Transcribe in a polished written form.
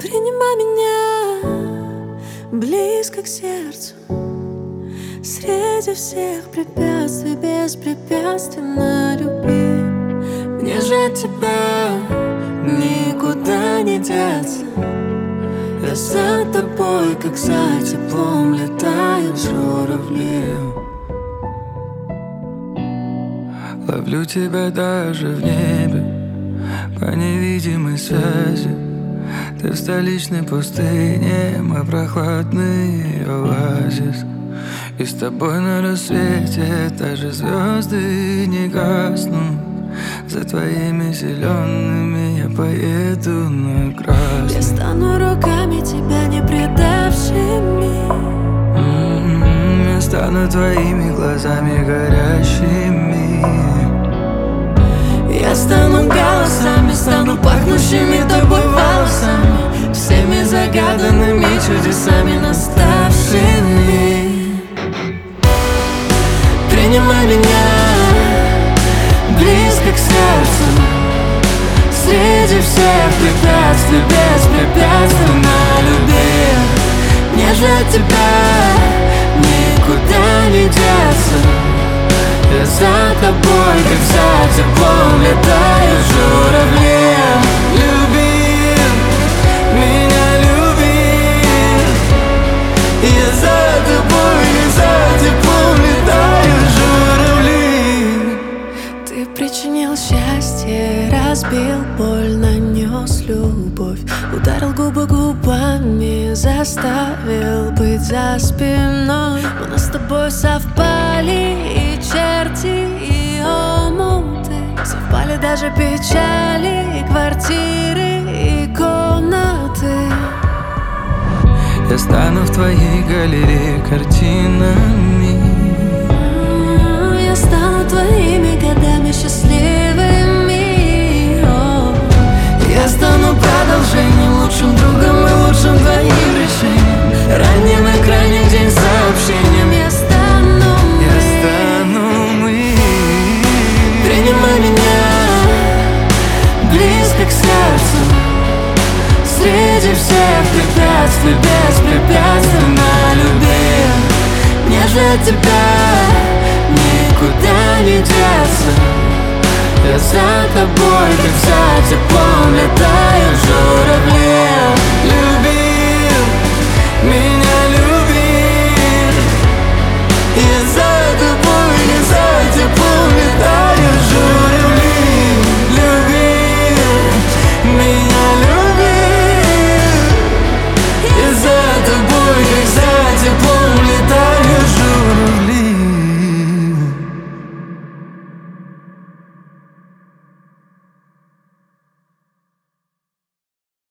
Принимай меня близко к сердцу, среди всех препятствий беспрепятственно люби. Мне же от тебя никуда не деться. Я за тобой, как за теплом, летают журавли. Ловлю тебя даже в небе по невидимой связи. Ты в столичной пустыне, мой прохладный оазис. И с тобой на рассвете даже звезды не гаснут. За твоими зелеными я поеду на красный. Я стану руками тебя не предавшими. Я стану твоими глазами горящими. Я стану голосами, стану пахнущими тобой волосами, всеми загаданными чудесами наставшими. Принимай меня близко к сердцу, среди всех препятствий беспрепятственно люби. Мне же от тебя никуда не деться. Я за тобой, как за теплом, летают журавли. Люби, меня люби. Я за тобой, как за теплом, летают журавли. Ты причинил счастье, разбил боль, нанес любовь, ударил губы губами, заставил быть за спиной. У нас с тобой совпали и черти, и омуты, совпали даже печали, и квартиры, и комнаты. Я стану в твоей галерее картинами. Я стану твоими годами счастливыми. Я стану продолжением, лучшим другом и лучшим твоим решением, ранним и крайним день сообщением. Я стану мы. Принимай меня близко к сердцу, среди всех препятствий беспрепятственно люби. Мне же от тебя никуда не деться. Я за тобой, как за теплом, летаю.